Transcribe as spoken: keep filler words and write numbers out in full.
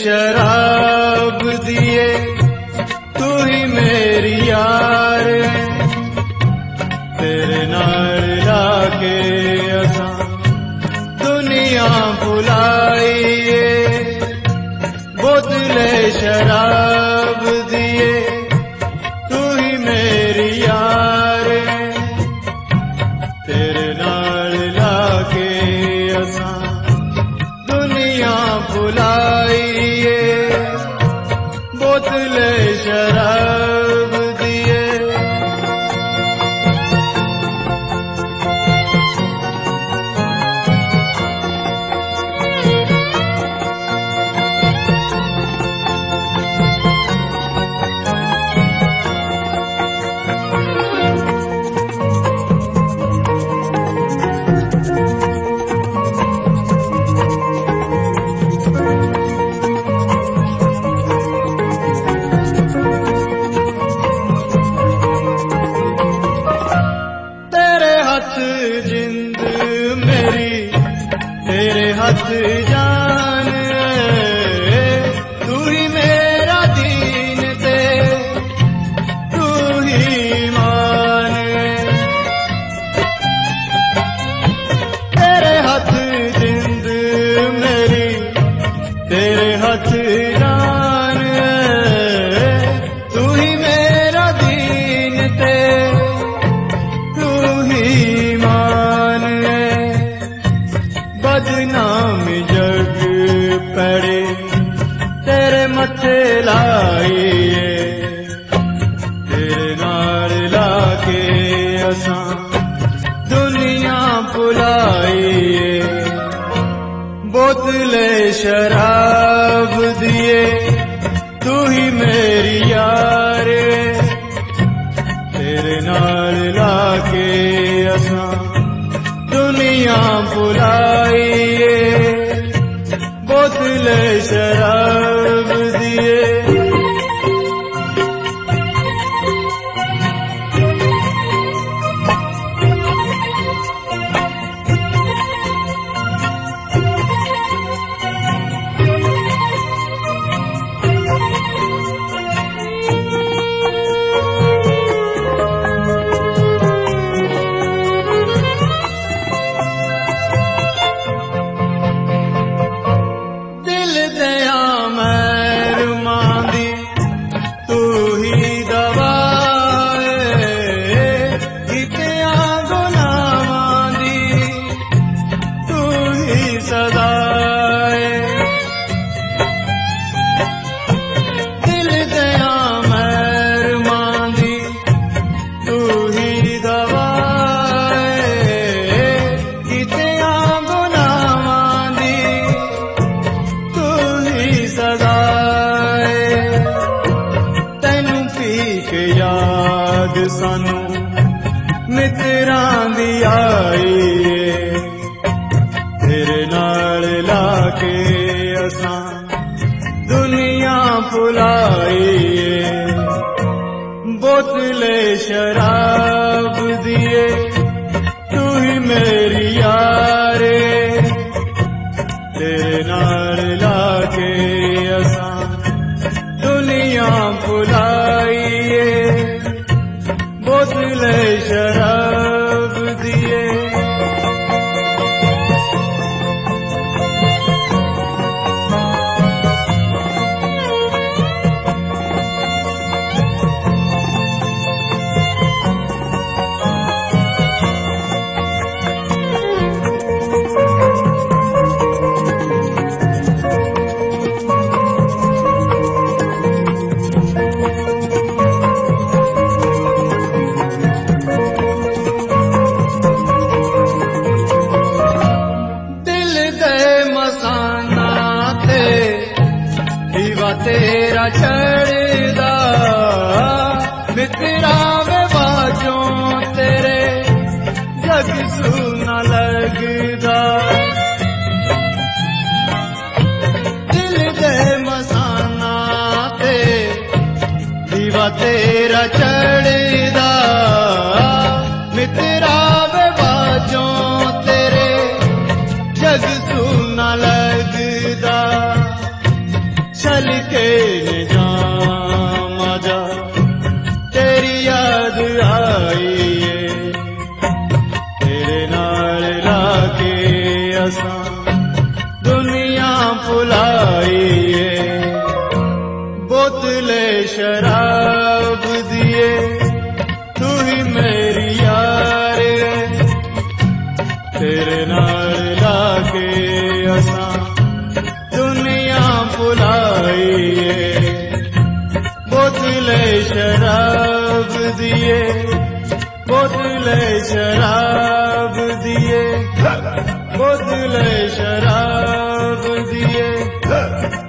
शराब दिए तू ही मेरी यार तेरे नाल लाके असां दुनिया भुलाईए बोतले शराब दिए तू ही मेरी यार तेरे नाल लाके असां दुनिया भुलाईए बोतले शराब दिए जिंद मेरी तेरे हाथ जान तू ही मेरा दीन ते तू ही मान तेरे हाथ जिंद मेरी तेरे हाथ जान तू ही मेरा दीन ते बदनाम जग पड़े तेरे मथे लाइए तेरे नाल लाके असां दुनिया भुलाईए बोतले शराब दिए तू ही मेरी यार तेरे नाल लाके असां दुनिया भुलाईए बोतले शराब दिए याद सानू मित्रां दी आईए तेरे नाल लाके असां दुनिया भुलाईए बोतले शराब दिए तू ही मेरी यार तेरे नाल लाके असां दुनिया भुलाईए बोतले शराब दिए तेरा छड़दा मित्रा वे बाजों तेरे जग सुना लगदा दिल दे मसाना ते दीवा तेरा चढ़दा मित्रा वे बाजों तेरे जग सुना लगदा बोतले शराब दिए, तू ही मेरी यार है, तेरे नाल लाके असां दुनिया भुलाईए। बोतले शराब दिए, बोतले शराब दिए, बोतले शराब दिए।